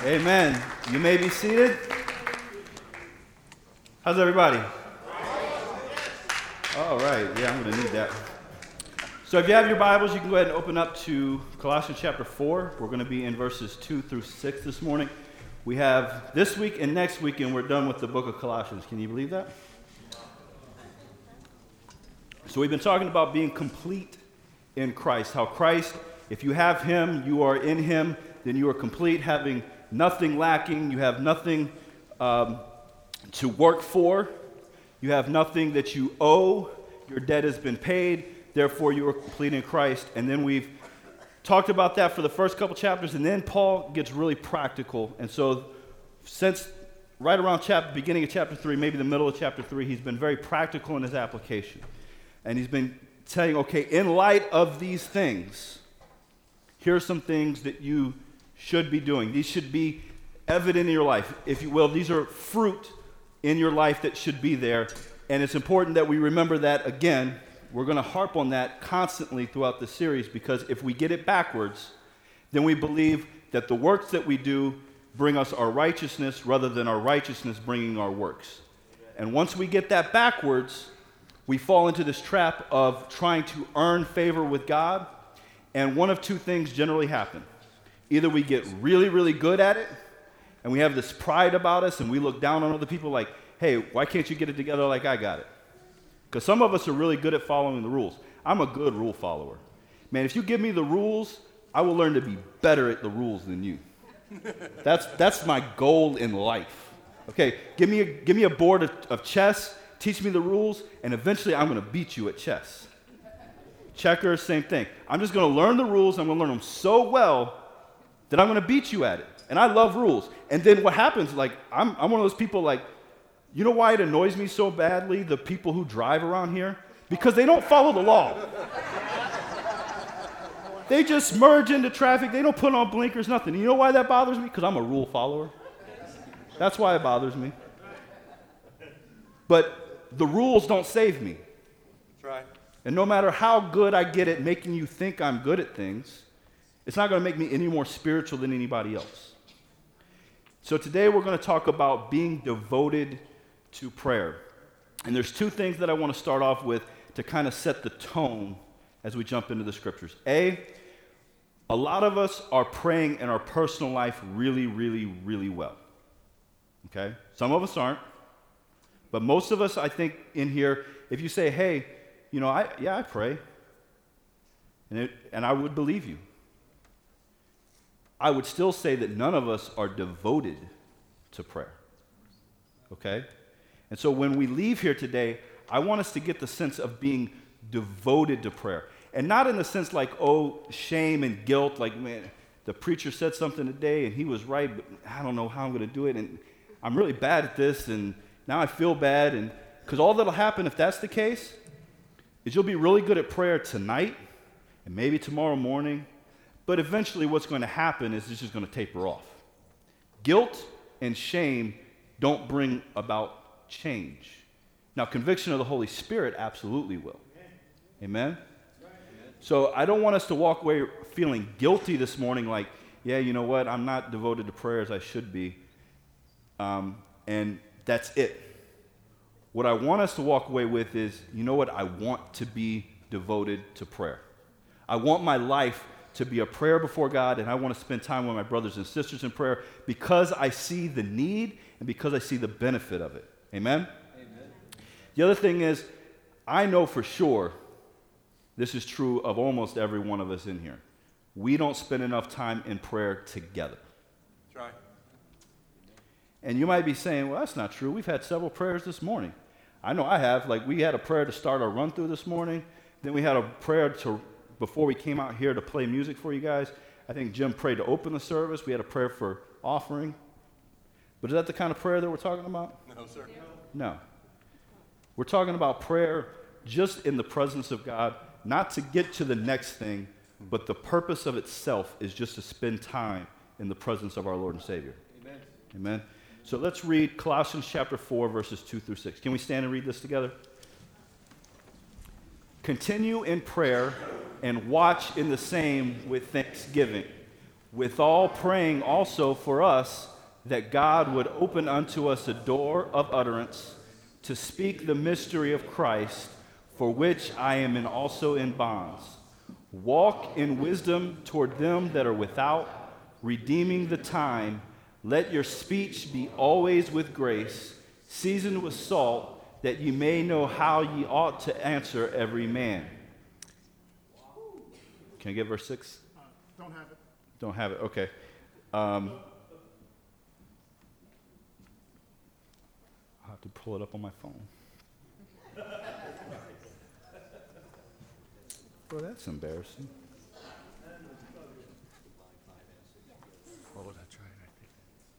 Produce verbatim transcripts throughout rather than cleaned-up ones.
Amen. You may be seated. How's everybody? All right. Yeah, I'm going to need that. So if you have your Bibles, you can go ahead and open up to Colossians chapter four. We're going to be in verses two through six this morning. We have this week and next week, and we're done with the book of Colossians. Can you believe that? So we've been talking about being complete in Christ. How Christ, if you have him, you are in him, then you are complete, having nothing lacking. You have nothing um, to work for. You have nothing that you owe. Your debt has been paid. Therefore, you are complete in Christ. And then we've talked about that for the first couple chapters, and then Paul gets really practical. And so since right around chapter, beginning of chapter three, maybe the middle of chapter three, he's been very practical in his application. And he's been saying, okay, in light of these things, here are some things that you should be doing. These should be evident in your life, if you will. These are fruit in your life that should be there. And it's important that we remember that again. We're going to harp on that constantly throughout the series, because if we get it backwards, then we believe that the works that we do bring us our righteousness rather than our righteousness bringing our works. And once we get that backwards, we fall into this trap of trying to earn favor with God, and one of two things generally happen. Either we get really, really good at it, and we have this pride about us, and we look down on other people like, hey, why can't you get it together like I got it? Because some of us are really good at following the rules. I'm a good rule follower. Man, if you give me the rules, I will learn to be better at the rules than you. That's that's my goal in life. Okay, give me a, give me a board of, of chess, teach me the rules, and eventually I'm going to beat you at chess. Checkers, same thing. I'm just going to learn the rules. I'm going to learn them so well that I'm going to beat you at it. And I love rules. And then what happens, like, I'm, I'm one of those people, like, you know why it annoys me so badly, the people who drive around here? Because they don't follow the law. They just merge into traffic. They don't put on blinkers, nothing. You know why that bothers me? Because I'm a rule follower. That's why it bothers me. But the rules don't save me. That's right. And no matter how good I get at making you think I'm good at things, it's not going to make me any more spiritual than anybody else. So today we're going to talk about being devoted to prayer. And there's two things that I want to start off with to kind of set the tone as we jump into the scriptures. A, a lot of us are praying in our personal life really, really, really well. Okay? Some of us aren't. But most of us, I think, in here, if you say, hey, you know, I yeah, I pray, and, it, and I would believe you, I would still say that none of us are devoted to prayer. Okay? And so when we leave here today, I want us to get the sense of being devoted to prayer. And not in the sense like, oh, shame and guilt, like, man, the preacher said something today and he was right, but I don't know how I'm going to do it, and I'm really bad at this, and now I feel bad. And because all that'll happen if that's the case is you'll be really good at prayer tonight and maybe tomorrow morning, but eventually what's going to happen is it's just going to taper off. Guilt and shame don't bring about change. Now, conviction of the Holy Spirit absolutely will. Amen? So I don't want us to walk away feeling guilty this morning like, yeah, you know what, I'm not devoted to prayer as I should be, um, and that's it. What I want us to walk away with is, you know what, I want to be devoted to prayer. I want my life to be a prayer before God, and I want to spend time with my brothers and sisters in prayer because I see the need and because I see the benefit of it. Amen? Amen. The other thing is, I know for sure this is true of almost every one of us in here. We don't spend enough time in prayer together. That's right. And you might be saying, well, that's not true. We've had several prayers this morning. I know I have. Like, we had a prayer to start our run through this morning. Then we had a prayer to before we came out here to play music for you guys. I think Jim prayed to open the service. We had a prayer for offering. But is that the kind of prayer that we're talking about? No, sir. No. We're talking about prayer just in the presence of God, not to get to the next thing, but the purpose of itself is just to spend time in the presence of our Lord and Savior. Amen. Amen. So let's read Colossians chapter four, verses two through six. Can we stand and read this together? Continue in prayer and watch in the same with thanksgiving. with all praying also for us, that God would open unto us a door of utterance to speak the mystery of Christ, for which I am in also in bonds. Walk in wisdom toward them that are without, redeeming the time. Let your speech be always with grace, seasoned with salt, that ye may know how ye ought to answer every man. Can I get verse six? Uh, don't have it. Don't have it, okay. Um, I'll have to pull it up on my phone. Well, that's embarrassing. What would I try? I think.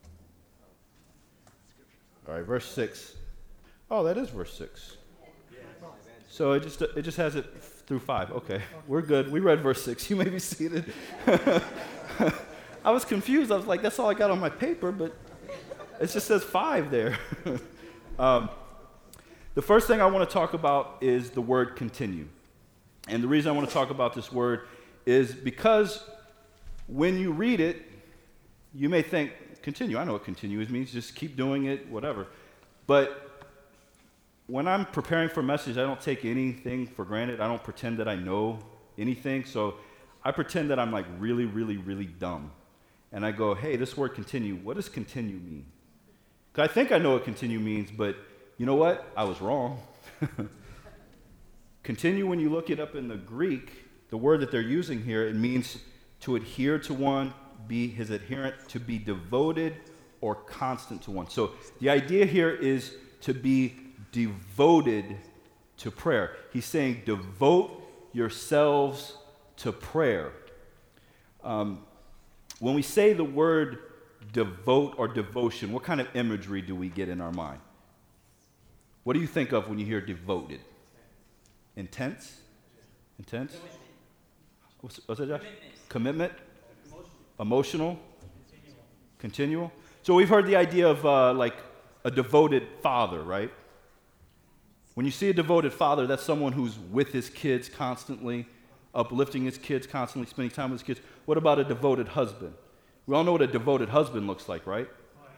All right, verse six. Oh, that is verse six. So it just it just has it through five. Okay, we're good. We read verse six. You may be seated. I was confused. I was like, that's all I got on my paper, but it just says five there. um, the first thing I want to talk about is the word continue. And the reason I want to talk about this word is because when you read it, you may think, continue. I know what continue means. Just keep doing it, whatever. But when I'm preparing for a message, I don't take anything for granted. I don't pretend that I know anything. So I pretend that I'm like really, really, really dumb. And I go, hey, this word continue, what does continue mean? Because I think I know what continue means, but you know what? I was wrong. Continue, when you look it up in the Greek, the word that they're using here, it means to adhere to one, be his adherent, to be devoted or constant to one. So the idea here is to be devoted to prayer. He's saying devote yourselves to prayer. Um, when we say the word devote or devotion, what kind of imagery do we get in our mind? What do you think of when you hear devoted? Intense? Intense? What's, what's that, Josh? Commitment? Emotional? Continual. Continual? So we've heard the idea of uh, like a devoted father, right? When you see a devoted father, that's someone who's with his kids constantly, uplifting his kids constantly, spending time with his kids. What about a devoted husband? We all know what a devoted husband looks like, right?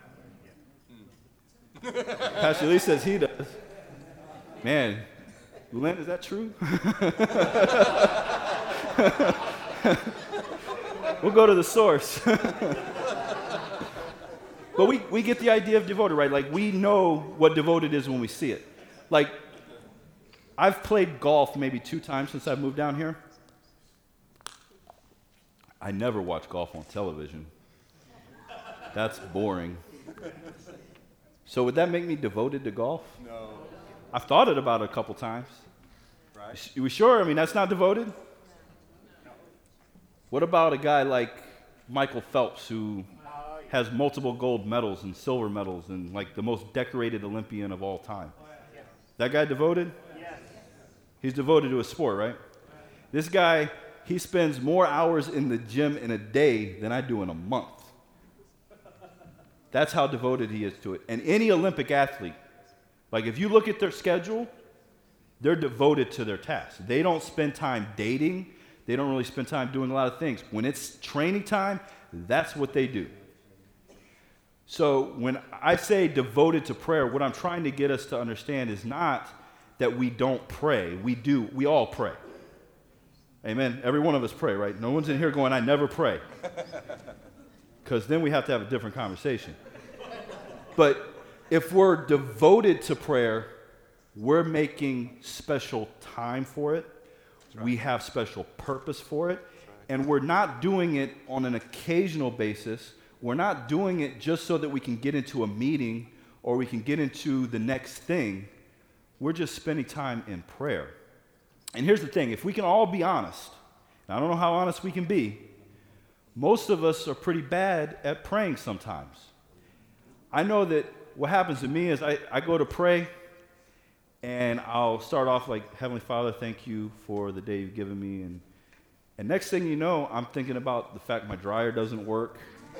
Pastor Lee says he does. Man, Lynn, is that true? We'll go to the source. But we, we get the idea of devoted, right? Like, we know what devoted is when we see it. Like, I've played golf maybe two times since I've moved down here. I never watch golf on television. That's boring. So would that make me devoted to golf? No. I've thought it about it a couple times. Right? You sure? I mean, that's not devoted? What about a guy like Michael Phelps, who has multiple gold medals and silver medals and like the most decorated Olympian of all time? That guy devoted? Yes. He's devoted to a sport, right? This guy, he spends more hours in the gym in a day than I do in a month. That's how devoted he is to it. And any Olympic athlete, like if you look at their schedule, they're devoted to their task. They don't spend time dating. They don't really spend time doing a lot of things. When it's training time, that's what they do. So when I say devoted to prayer, what I'm trying to get us to understand is not that we don't pray. We do. We all pray. Amen. Every one of us pray, right? No one's in here going, I never pray. Because then we have to have a different conversation. But if we're devoted to prayer, we're making special time for it. Right. We have special purpose for it. Right. And we're not doing it on an occasional basis. We're not doing it just so that we can get into a meeting or we can get into the next thing. We're just spending time in prayer. And here's the thing. If we can all be honest, and I don't know how honest we can be, most of us are pretty bad at praying sometimes. I know that what happens to me is I, I go to pray, and I'll start off like, Heavenly Father, thank you for the day you've given me. And, and next thing you know, I'm thinking about the fact my dryer doesn't work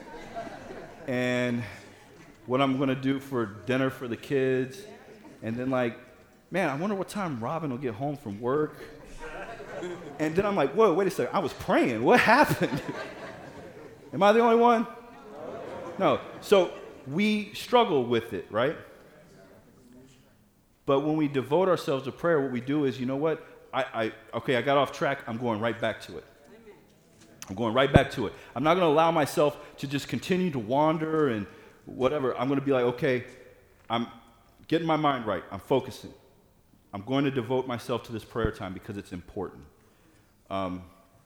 and what I'm going to do for dinner for the kids. And then like, man, I wonder what time Robin will get home from work. And then I'm like, whoa, wait a second. I was praying. What happened? Am I the only one? No. So we struggle with it, right? But when we devote ourselves to prayer, what we do is, you know what? I, I okay, I got off track. I'm going right back to it. I'm going right back to it. I'm not going to allow myself to just continue to wander and whatever. I'm going to be like, okay, I'm getting my mind right. I'm focusing. I'm going to devote myself to this prayer time because it's important. Um,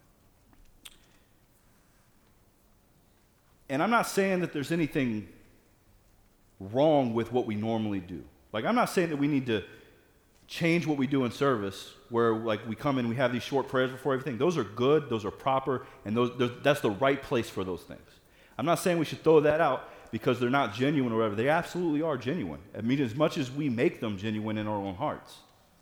and I'm not saying that there's anything wrong with what we normally do. Like, I'm not saying that we need to change what we do in service, where like we come in, we have these short prayers before everything. Those are good, those are proper, and those, those that's the right place for those things. I'm not saying we should throw that out because they're not genuine or whatever. They absolutely are genuine. I mean, as much as we make them genuine in our own hearts.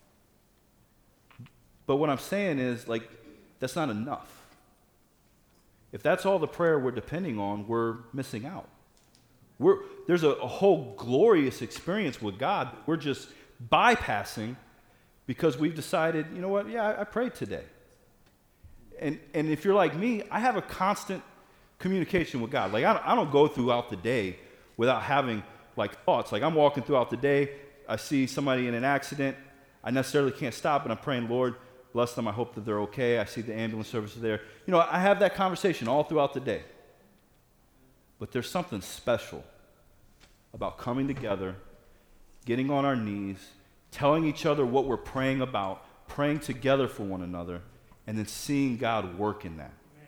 But what I'm saying is, like, that's not enough. If that's all the prayer we're depending on, we're missing out. We're, there's a, a whole glorious experience with God that we're just bypassing because we've decided, you know what, yeah, I, I prayed today. And and if you're like me, I have a constant communication with God. Like, I don't, I don't go throughout the day without having, like, thoughts. Like, I'm walking throughout the day, I see somebody in an accident, I necessarily can't stop, and I'm praying, Lord, bless them, I hope that they're okay. I see the ambulance services there. You know, I have that conversation all throughout the day. But there's something special about coming together, getting on our knees, telling each other what we're praying about, praying together for one another, and then seeing God work in that.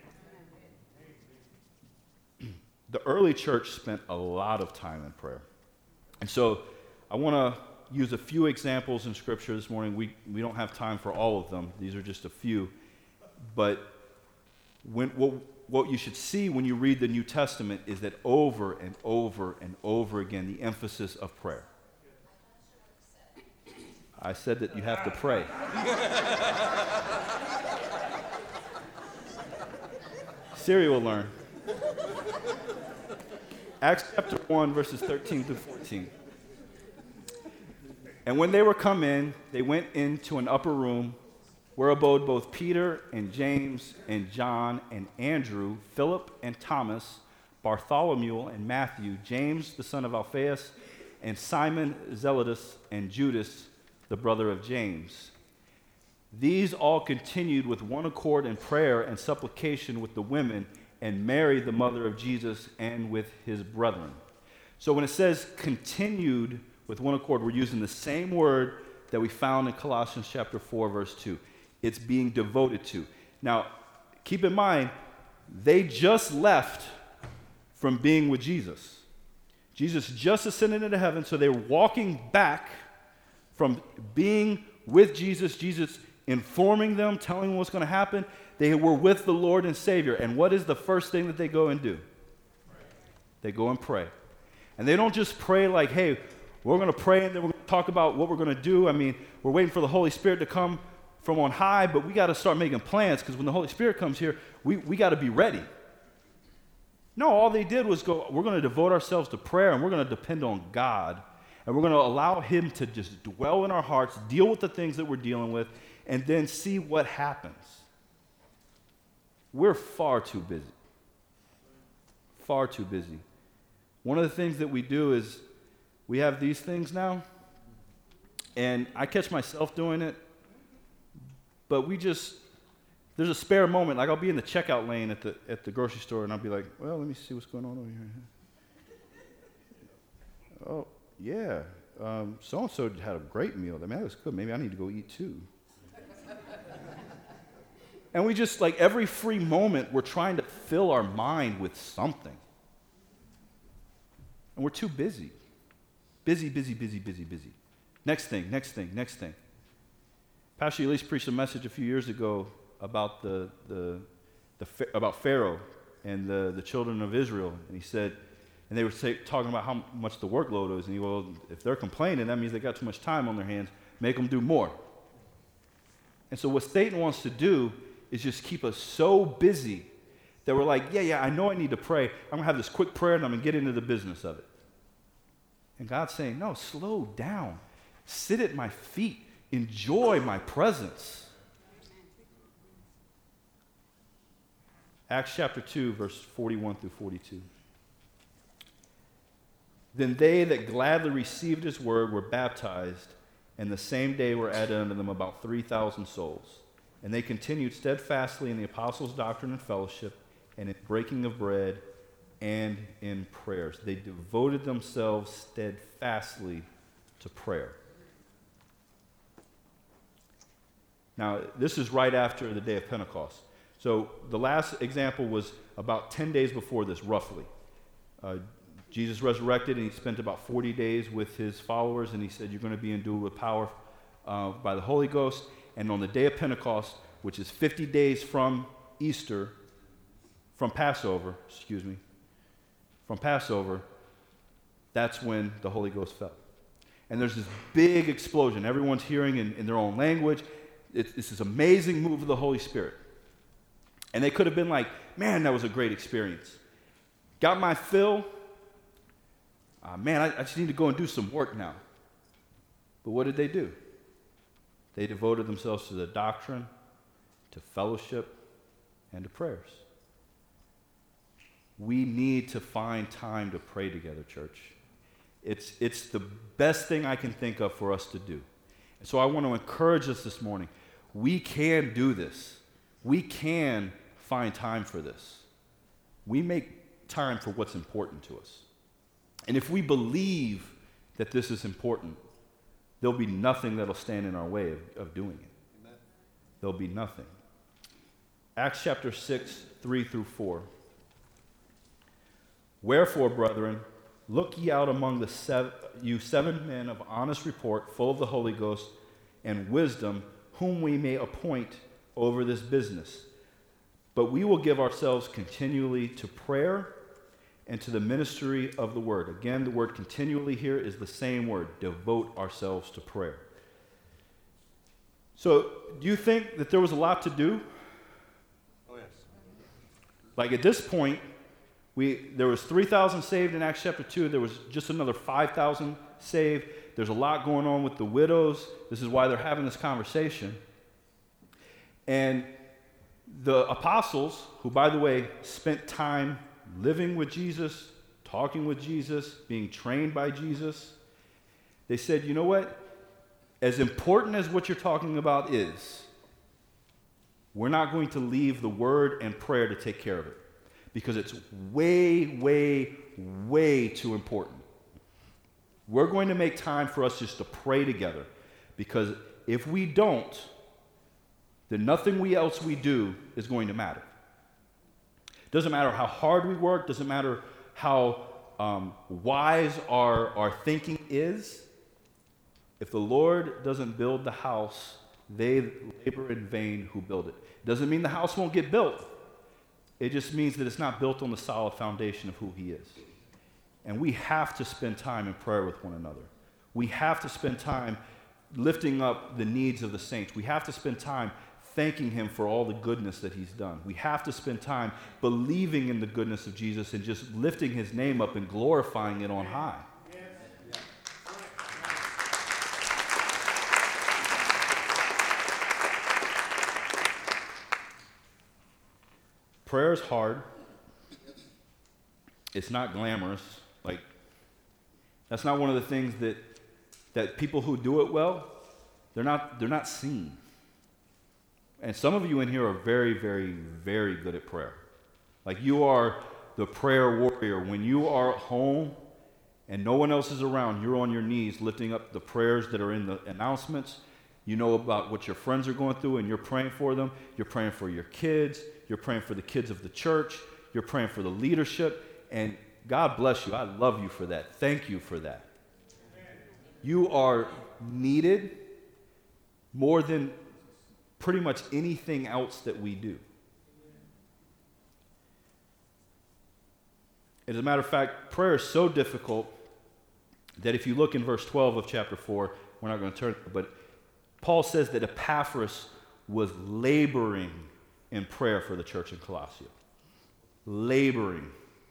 The early church spent a lot of time in prayer. And so I want to use a few examples in Scripture this morning. We, we don't have time for all of them. These are just a few. But when, what, what you should see when you read the New Testament is that over and over and over again, the emphasis of prayer. I said that you have to pray. Siri will learn. Acts chapter one, verses thirteen through fourteen. And when they were come in, they went into an upper room where abode both Peter and James and John and Andrew, Philip and Thomas, Bartholomew and Matthew, James the son of Alphaeus, and Simon Zelotes, and Judas, the brother of James. These all continued with one accord in prayer and supplication with the women, and Mary, the mother of Jesus, and with his brethren. So when it says continued with one accord, we're using the same word that we found in Colossians chapter four, verse two. It's being devoted to. Now, keep in mind, they just left from being with Jesus. Jesus just ascended into heaven, so they're walking back from being with Jesus, Jesus informing them, telling them what's going to happen. They were with the Lord and Savior. And what is the first thing that they go and do? Pray. They go and pray. And they don't just pray like, hey, we're going to pray and then we're going to talk about what we're going to do. I mean, we're waiting for the Holy Spirit to come from on high, but we got to start making plans because when the Holy Spirit comes here, we, we got to be ready. No, all they did was go, we're going to devote ourselves to prayer and we're going to depend on God. And we're going to allow him to just dwell in our hearts, deal with the things that we're dealing with, and then see what happens. We're far too busy. Far too busy. One of the things that we do is we have these things now, and I catch myself doing it, but we just, there's a spare moment. Like I'll be in the checkout lane at the at the grocery store, and I'll be like, well, let me see what's going on over here. Oh, yeah, um, so-and-so had a great meal. I mean, that was good. Maybe I need to go eat too. And we just, like, every free moment, we're trying to fill our mind with something. And we're too busy. Busy, busy, busy, busy, busy. Next thing, next thing, next thing. Pastor Elise preached a message a few years ago about the, the, the about Pharaoh and the, the children of Israel. And he said, and they were say, talking about how much the workload is. And he, well, if they're complaining, that means they got too much time on their hands. Make them do more. And so what Satan wants to do is just keep us so busy that we're like, yeah, yeah, I know I need to pray. I'm going to have this quick prayer and I'm going to get into the business of it. And God's saying, no, slow down. Sit at my feet. Enjoy my presence. Acts chapter two, verse forty-one through forty-two. Then they that gladly received his word were baptized, and the same day were added unto them about three thousand souls. And they continued steadfastly in the apostles' doctrine and fellowship, and in breaking of bread, and in prayers. They devoted themselves steadfastly to prayer. Now, this is right after the day of Pentecost. So the last example was about ten days before this, roughly. Uh, Jesus resurrected, and he spent about forty days with his followers, and he said, you're going to be endued with power uh, by the Holy Ghost. And on the day of Pentecost, which is fifty days from Easter, from Passover, excuse me, from Passover, that's when the Holy Ghost fell. And there's this big explosion. Everyone's hearing in, in their own language. It's, it's this amazing move of the Holy Spirit. And they could have been like, man, that was a great experience. Got my fill. Uh, man, I, I just need to go and do some work now. But what did they do? They devoted themselves to the doctrine, to fellowship, and to prayers. We need to find time to pray together, church. It's, it's the best thing I can think of for us to do. And so I want to encourage us this morning. We can do this. We can find time for this. We make time for what's important to us. And if we believe that this is important, there'll be nothing that'll stand in our way of, of doing it. Amen. There'll be nothing. Acts chapter six, three through four. Wherefore, brethren, look ye out among the seven, you seven men of honest report, full of the Holy Ghost and wisdom, whom we may appoint over this business. But we will give ourselves continually to prayer and to the ministry of the word. Again, the word continually here is the same word, devote ourselves to prayer. So, do you think that there was a lot to do? Oh, yes. Like at this point, we there was three thousand saved in Acts chapter two. There was just another five thousand saved. There's a lot going on with the widows. This is why they're having this conversation. And the apostles, who, by the way, spent time living with Jesus, talking with Jesus, being trained by Jesus, they said, you know what? As important as what you're talking about is, we're not going to leave the word and prayer to take care of it, because it's way, way, way too important. We're going to make time for us just to pray together, because if we don't, then nothing we else we do is going to matter. Doesn't matter how hard we work, doesn't matter how um, wise our, our thinking is. If the Lord doesn't build the house, they labor in vain who build it. Doesn't mean the house won't get built. It just means that it's not built on the solid foundation of who he is. And we have to spend time in prayer with one another. We have to spend time lifting up the needs of the saints. We have to spend time thanking him for all the goodness that he's done. We have to spend time believing in the goodness of Jesus and just lifting his name up and glorifying it on high. Prayer is hard. It's not glamorous. Like, that's not one of the things that that people who do it well, they're not they're not seen. And some of you in here are very, very, very good at prayer. Like, you are the prayer warrior. When you are at home and no one else is around, you're on your knees lifting up the prayers that are in the announcements. You know about what your friends are going through, and you're praying for them. You're praying for your kids. You're praying for the kids of the church. You're praying for the leadership. And God bless you. I love you for that. Thank you for that. You are needed more than pretty much anything else that we do. As a matter of fact, prayer is so difficult that if you look in verse twelve of chapter four, we're not going to turn, but Paul says that Epaphras was laboring in prayer for the church in Colossae. Laboring.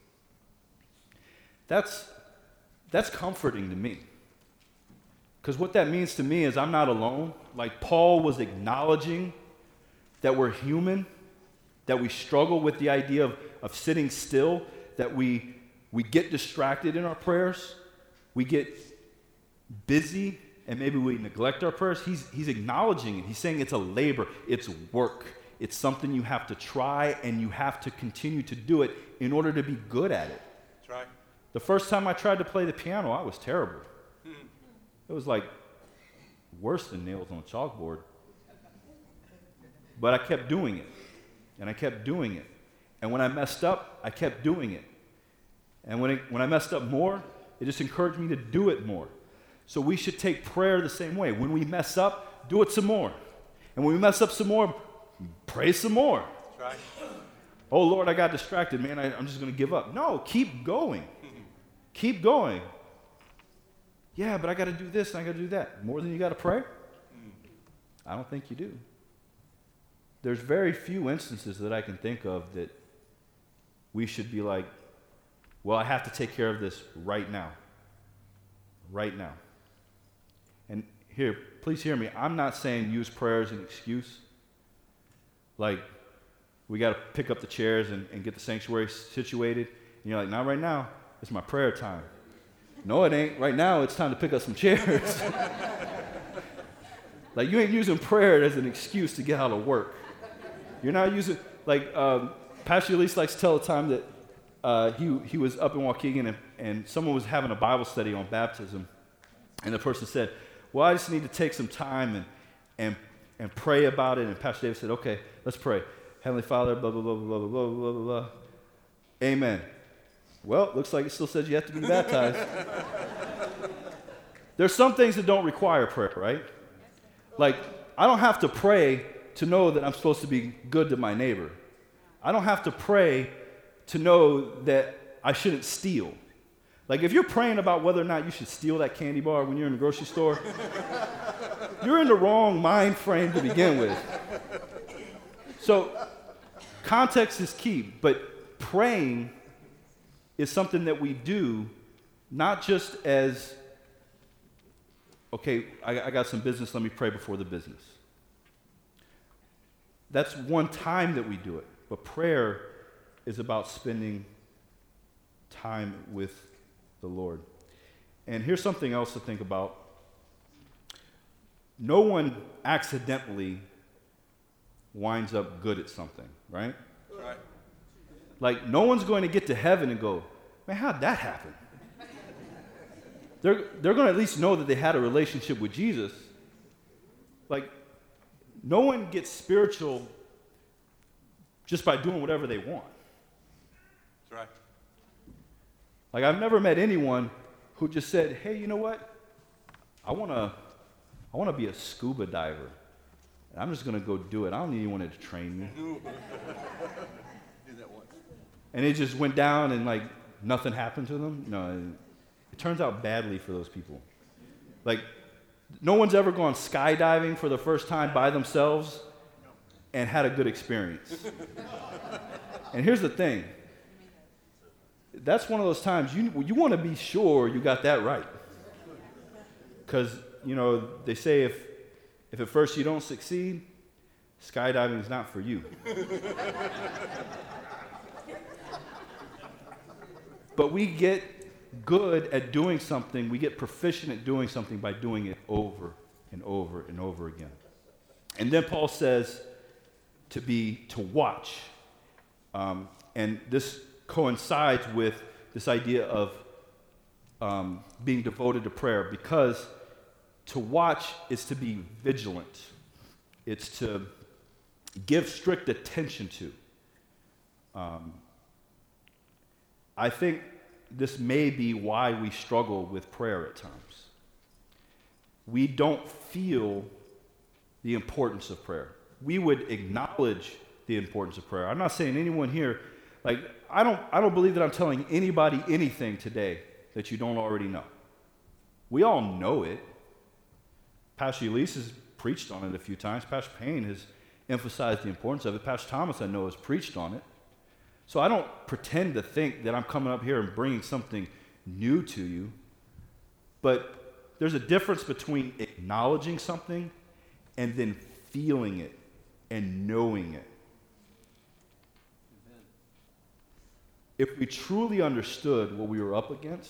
That's, that's comforting to me. Because what that means to me is I'm not alone. Like, Paul was acknowledging that we're human that we struggle with the idea of, of sitting still, that we, we get distracted in our prayers, we get busy, and maybe we neglect our prayers. He's, he's acknowledging it. He's saying it's a labor, it's work. It's something you have to try, and you have to continue to do it in order to be good at it. That's right. The first time I tried to play the piano, I was terrible. It was like worse than nails on a chalkboard. But I kept doing it, and I kept doing it. And when I messed up, I kept doing it. And when, it, when I messed up more, it just encouraged me to do it more. So we should take prayer the same way. When we mess up, do it some more. And when we mess up some more, pray some more. That's right. Oh, Lord, I got distracted, man. I, I'm just going to give up. No, keep going. Keep going. Yeah, but I got to do this and I got to do that. More than you got to pray? I don't think you do. There's very few instances that I can think of that we should be like, well, I have to take care of this right now. Right now. And here, please hear me. I'm not saying use prayer as an excuse. Like, we got to pick up the chairs and, and get the sanctuary situated. And you're like, not right now. It's my prayer time. No, it ain't. Right now, it's time to pick up some chairs. Like, you ain't using prayer as an excuse to get out of work. You're not using, like, um, Pastor Elise likes to tell the time that uh, he, he was up in Waukegan and, and someone was having a Bible study on baptism. And the person said, well, I just need to take some time and, and, and pray about it. And Pastor David said, okay, let's pray. Heavenly Father, blah, blah, blah, blah, blah, blah, blah, blah, blah. Amen. Well, looks like it still says you have to be baptized. There's some things that don't require prayer, right? Like, I don't have to pray to know that I'm supposed to be good to my neighbor. I don't have to pray to know that I shouldn't steal. Like, if you're praying about whether or not you should steal that candy bar when you're in the grocery store, you're in the wrong mind frame to begin with. So, context is key, but praying is something that we do not just as, okay, I, I got some business, let me pray before the business. That's one time that we do it, but prayer is about spending time with the Lord. And here's something else to think about. No one accidentally winds up good at something, right? Right. Like, no one's going to get to heaven and go, man, how'd that happen? They're, they're going to at least know that they had a relationship with Jesus. Like, no one gets spiritual just by doing whatever they want. That's right. Like, I've never met anyone who just said, hey, you know what? I want to I want to be a scuba diver. And I'm just going to go do it. I don't need anyone to train me. Do that once. And it just went down and, like, nothing happened to them. No, it, it turns out badly for those people. Like, no one's ever gone skydiving for the first time by themselves and had a good experience. And here's the thing. That's one of those times you, you want to be sure you got that right. Because, you know, they say if, if at first you don't succeed, skydiving is not for you. But we get good at doing something, we get proficient at doing something by doing it over and over and over again. And then Paul says to be, to watch. Um, and this coincides with this idea of um, being devoted to prayer, because to watch is to be vigilant. It's to give strict attention to. Um, I think this may be why we struggle with prayer at times. We don't feel the importance of prayer. We would acknowledge the importance of prayer. I'm not saying anyone here, like, I don't, I don't believe that I'm telling anybody anything today that you don't already know. We all know it. Pastor Elise has preached on it a few times. Pastor Payne has emphasized the importance of it. Pastor Thomas, I know, has preached on it. So I don't pretend to think that I'm coming up here and bringing something new to you. But there's a difference between acknowledging something and then feeling it and knowing it. if we truly understood what we were up against,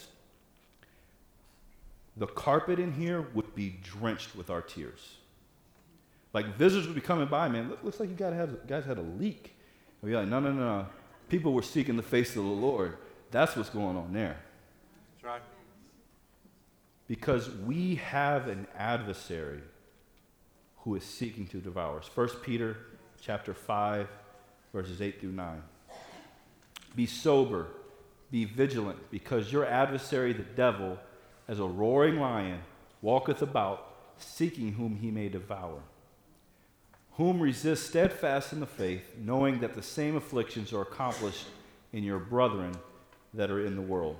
the carpet in here would be drenched with our tears. Like visitors would be coming by, man, look, looks like you guys had, guys had a leak. And we'd be like, no, no, no, no. People were seeking the face of the Lord. That's what's going on there. That's right. Because we have an adversary who is seeking to devour us. First Peter chapter five, verses eight through nine. Be sober, be vigilant, because your adversary, the devil, as a roaring lion, walketh about, seeking whom he may devour. Whom resist steadfast in the faith, knowing that the same afflictions are accomplished in your brethren that are in the world.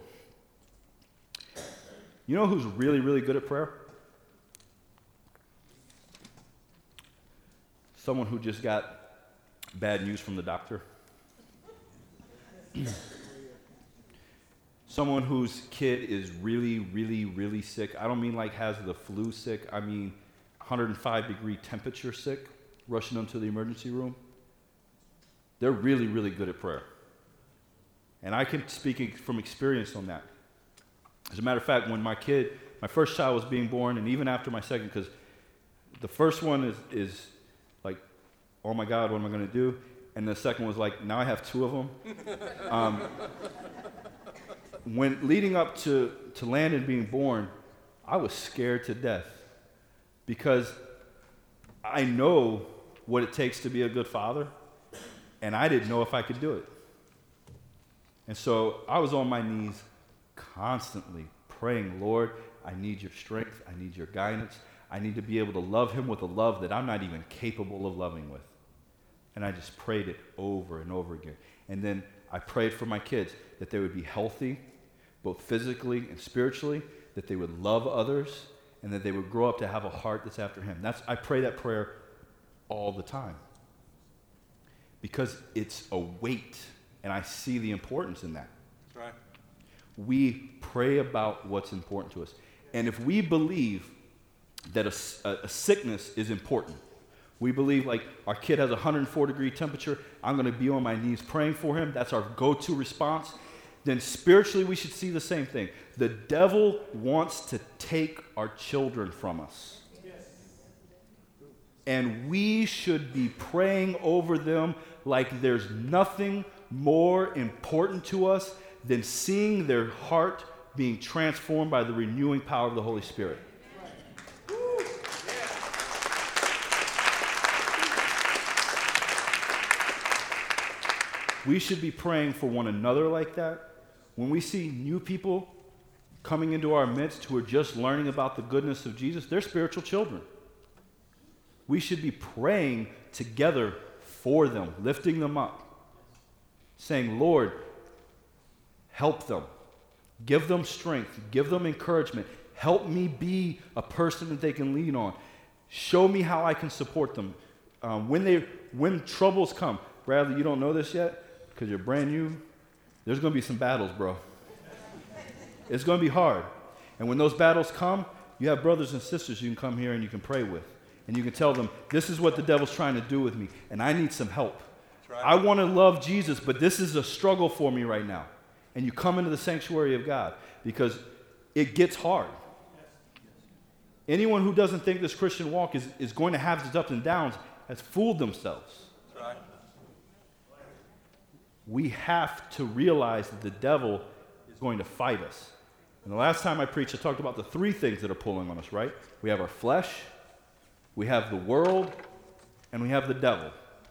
You know who's really, really good at prayer? Someone who just got bad news from the doctor. Someone whose kid is really, really, really sick. I don't mean like has the flu sick. I mean one hundred five degree temperature sick, rushing them to the emergency room. They're really, really good at prayer. And I can speak from experience on that. As a matter of fact, when my kid, my first child was being born, and even after my second, because the first one is, is like, oh my God, what am I going to do? And the second was like, now I have two of them. Um, when leading up to, to Landon being born, I was scared to death because I know what it takes to be a good father, and I didn't know if I could do it. And so I was on my knees constantly praying, Lord, I need your strength, I need your guidance, I need to be able to love him with a love that I'm not even capable of loving with. And I just prayed it over and over again. And then I prayed for my kids that they would be healthy, both physically and spiritually, that they would love others, and that they would grow up to have a heart that's after him. That's I pray that prayer all the time because it's a weight, and I see the importance in that. That's right. We pray about what's important to us. And if we believe that a, a, a sickness is important, we believe like our kid has a one hundred four degree temperature, I'm going to be on my knees praying for him, that's our go-to response, then spiritually we should see the same thing. The devil wants to take our children from us. And we should be praying over them like there's nothing more important to us than seeing their heart being transformed by the renewing power of the Holy Spirit. We should be praying for one another like that. When we see new people coming into our midst who are just learning about the goodness of Jesus, they're spiritual children. We should be praying together for them, lifting them up, saying, Lord, help them, give them strength, give them encouragement, help me be a person that they can lean on. Show me how I can support them. Um, when they, when troubles come, Bradley, you don't know this yet because you're brand new, there's going to be some battles, bro. It's going to be hard. And when those battles come, you have brothers and sisters you can come here and you can pray with. And you can tell them, this is what the devil's trying to do with me, and I need some help. Right. I want to love Jesus, but this is a struggle for me right now. And you come into the sanctuary of God because it gets hard. Anyone who doesn't think this Christian walk is, is going to have its ups and downs has fooled themselves. Right. We have to realize that the devil is going to fight us. And the last time I preached, I talked about the three things that are pulling on us, right? We have our flesh, we have the world, and we have the devil.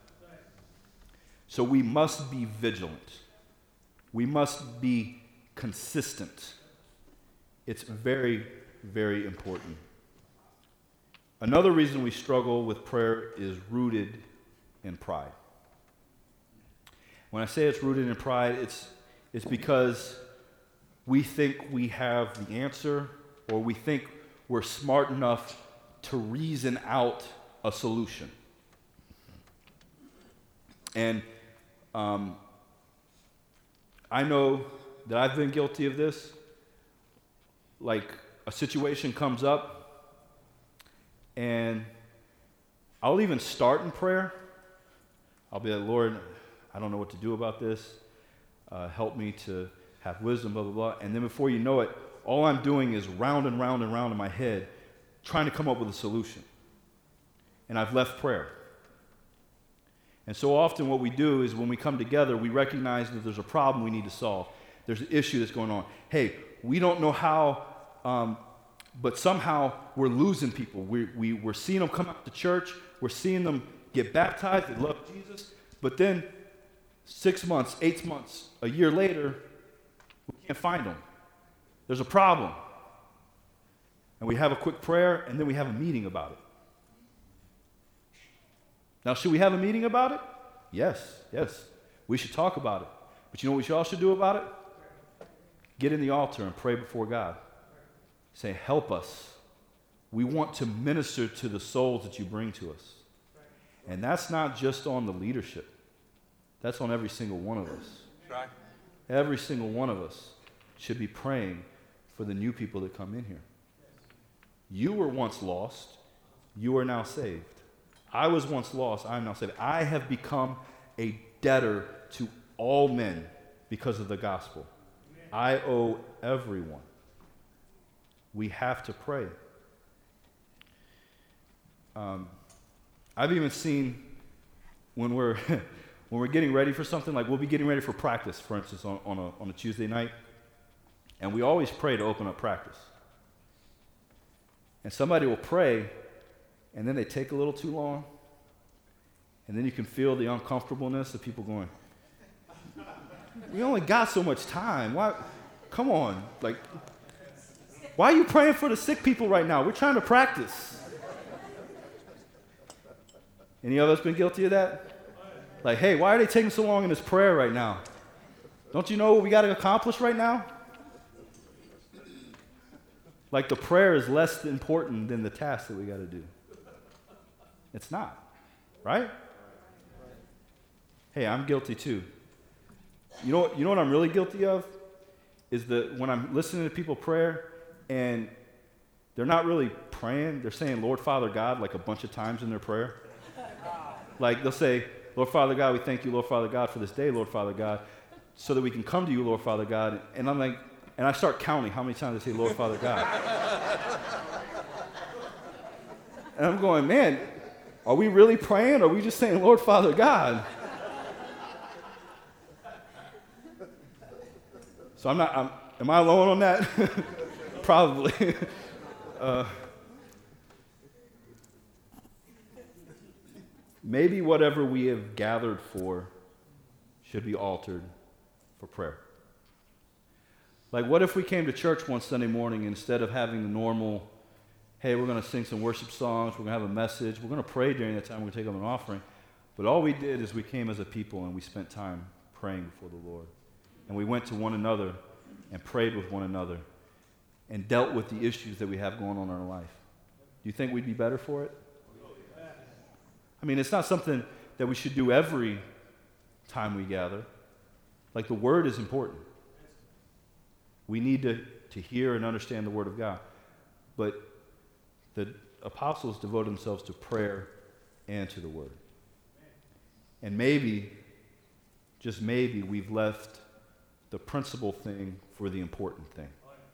So we must be vigilant. We must be consistent. It's very, very important. Another reason we struggle with prayer is rooted in pride. When I say it's rooted in pride, it's, it's because we think we have the answer, or we think we're smart enough to reason out a solution. And um, I know that I've been guilty of this. Like a situation comes up, and I'll even start in prayer. I'll be like, Lord, I don't know what to do about this. uh, help me to have wisdom, blah, blah, blah. And then before you know it, all I'm doing is round and round and round in my head, trying to come up with a solution. And I've left prayer. And so often what we do is when we come together, we recognize that there's a problem we need to solve. There's an issue that's going on. Hey, we don't know how, um, but somehow we're losing people. We, we, we're seeing them come out to church. We're seeing them get baptized. They love Jesus. But then six months, eight months, a year later, we can't find them. There's a problem. And we have a quick prayer, and then we have a meeting about it. Now, should we have a meeting about it? Yes, yes. We should talk about it. But you know what we should also do about it? Get in the altar and pray before God. Say, help us. We want to minister to the souls that you bring to us. And that's not just on the leadership. That's on every single one of us. Right. Every single one of us should be praying for the new people that come in here. You were once lost. You are now saved. I was once lost. I am now saved. I have become a debtor to all men because of the gospel. I owe everyone. We have to pray. Um, I've even seen when we're when we're getting ready for something, like we'll be getting ready for practice, for instance, on, on, a, on a Tuesday night, and we always pray to open up practice. And somebody will pray, and then they take a little too long, and then you can feel the uncomfortableness of people going, we only got so much time. Why? Come on. Like, why are you praying for the sick people right now? We're trying to practice. Any of us been guilty of that? Like, hey, why are they taking so long in this prayer right now? Don't you know what we got to accomplish right now? Like the prayer is less important than the task that we got to do. It's not, right? Hey, I'm guilty too. You know what, you know what I'm really guilty of? Is that when I'm listening to people prayer and they're not really praying, they're saying Lord, Father, God like a bunch of times in their prayer. Like they'll say, Lord, Father, God, we thank you, Lord, Father, God, for this day, Lord, Father, God, so that we can come to you, Lord, Father, God. And I'm like, and I start counting how many times they say, Lord, Father, God. And I'm going, man, are we really praying or are we just saying, Lord, Father, God? So I'm not, I'm, am I alone on that? Probably. uh, maybe whatever we have gathered for should be altered for prayer. Like, what if we came to church one Sunday morning and instead of having the normal, hey, we're going to sing some worship songs, we're going to have a message, we're going to pray during that time, we're going to take up an offering, but all we did is we came as a people and we spent time praying before the Lord. And we went to one another and prayed with one another and dealt with the issues that we have going on in our life. Do you think we'd be better for it? I mean, it's not something that we should do every time we gather. Like, the Word is important. We need to, to hear and understand the Word of God. But the apostles devoted themselves to prayer and to the Word. And maybe, just maybe, we've left the principal thing for the important thing.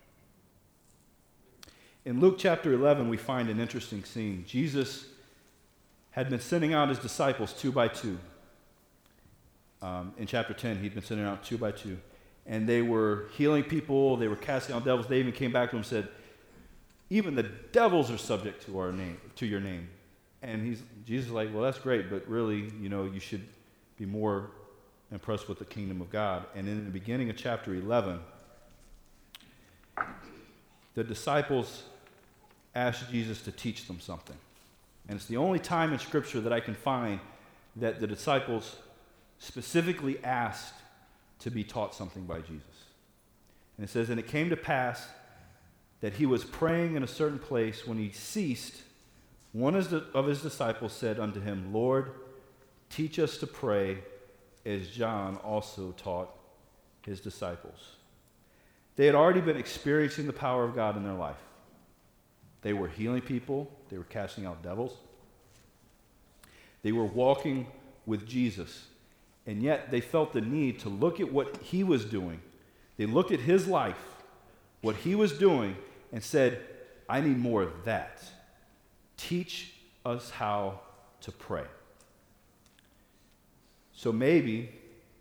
In Luke chapter eleven, we find an interesting scene. Jesus had been sending out his disciples two by two. Um, in chapter ten, he'd been sending out two by two. And they were healing people, they were casting out devils. They even came back to him and said, even the devils are subject to our name, to your name. And he's Jesus is like, well, that's great, but really, you know, you should be more impressed with the kingdom of God. And in the beginning of chapter eleven, the disciples asked Jesus to teach them something. And it's the only time in Scripture that I can find that the disciples specifically asked to be taught something by Jesus. And it says, and it came to pass that he was praying in a certain place. When he ceased, one of his disciples said unto him, Lord, teach us to pray as John also taught his disciples. They had already been experiencing the power of God in their life. They were healing people. They were casting out devils. They were walking with Jesus. And yet they felt the need to look at what he was doing. They looked at his life, what he was doing, and said, I need more of that. Teach us how to pray. So maybe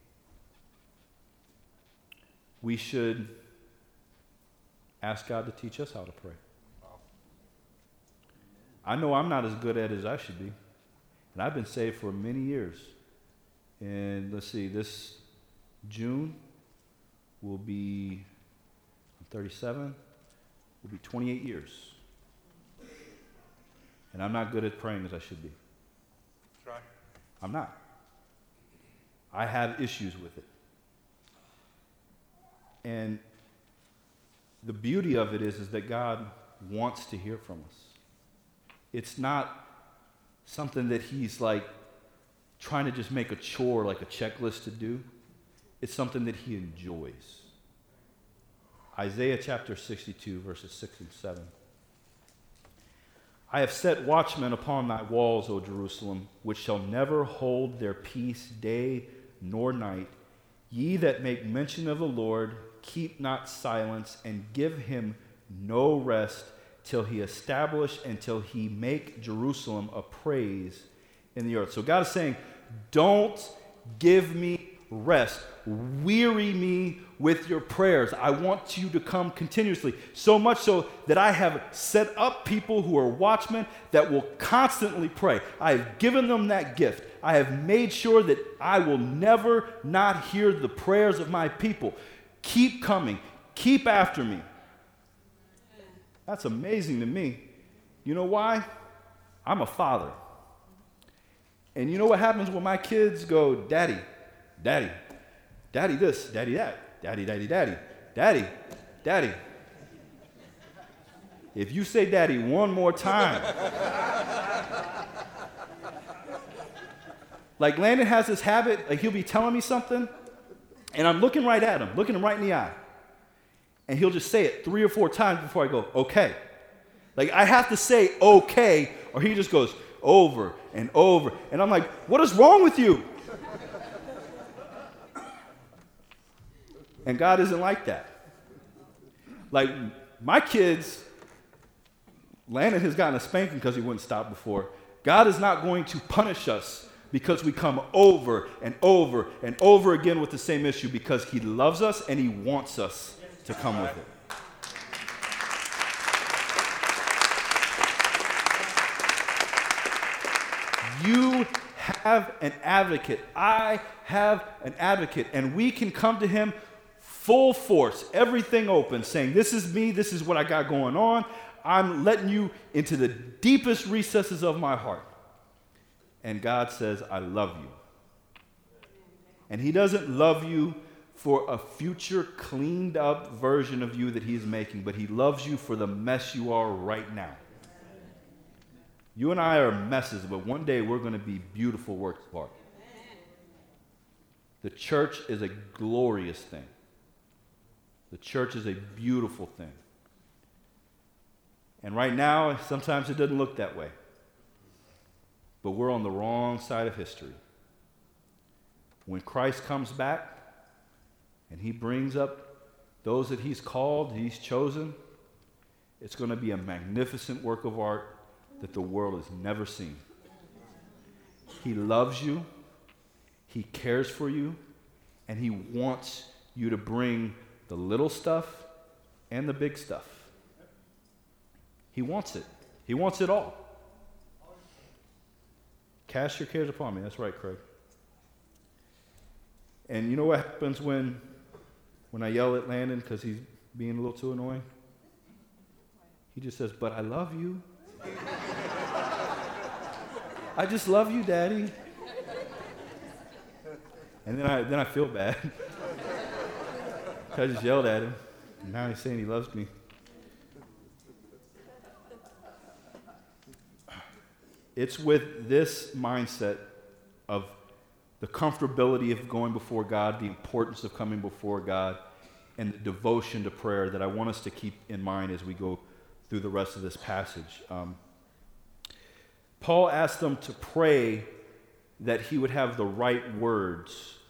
we should ask God to teach us how to pray. I know I'm not as good at it as I should be. And I've been saved for many years. And let's see, this June will be, I'm thirty-seven, will be twenty-eight years. And I'm not good at praying as I should be. Try. I'm not. I have issues with it. And the beauty of it is, is that God wants to hear from us. It's not something that he's like trying to just make a chore, like a checklist to do. It's something that he enjoys. Isaiah chapter sixty-two, verses six and seven. I have set watchmen upon thy walls, O Jerusalem, which shall never hold their peace day nor night. Ye that make mention of the Lord, keep not silence, and give him no rest, till he establish and till he make Jerusalem a praise in the earth. So God is saying, don't give me rest. Weary me with your prayers. I want you to come continuously. So much so that I have set up people who are watchmen that will constantly pray. I have given them that gift. I have made sure that I will never not hear the prayers of my people. Keep coming. Keep after me. That's amazing to me. You know why? I'm a father. And you know what happens when my kids go, Daddy, Daddy, Daddy this, Daddy that, Daddy, Daddy, Daddy, Daddy, Daddy. If you say Daddy one more time, like Landon has this habit, like he'll be telling me something, and I'm looking right at him, looking him right in the eye. And he'll just say it three or four times before I go, okay. Like I have to say okay, or he just goes over and over. And I'm like, what is wrong with you? And God isn't like that. Like my kids, Landon has gotten a spanking because he wouldn't stop before. God is not going to punish us because we come over and over and over again with the same issue, because he loves us and he wants us to come with it. You have an advocate. I have an advocate. And we can come to him full force, everything open, saying, this is me, this is what I got going on. I'm letting you into the deepest recesses of my heart. And God says, I love you. And he doesn't love you for a future cleaned up version of you that he's making, but he loves you for the mess you are right now. You and I are messes, but one day we're going to be beautiful works of art. The church is a glorious thing. The church is a beautiful thing. And right now, sometimes it doesn't look that way. But we're on the wrong side of history. When Christ comes back and he brings up those that he's called, he's chosen, it's going to be a magnificent work of art that the world has never seen. He loves you, he cares for you, and he wants you to bring the little stuff and the big stuff. He wants it. He wants it all. Cast your cares upon me. That's right, Craig. And you know what happens when, when I yell at Landon because he's being a little too annoying? He just says, but I love you. I just love you, Daddy. And then I then I feel bad. I just yelled at him. And now he's saying he loves me. It's with this mindset of the comfortability of going before God, the importance of coming before God, and the devotion to prayer that I want us to keep in mind as we go through the rest of this passage. Um, Paul asked them to pray that he would have the right words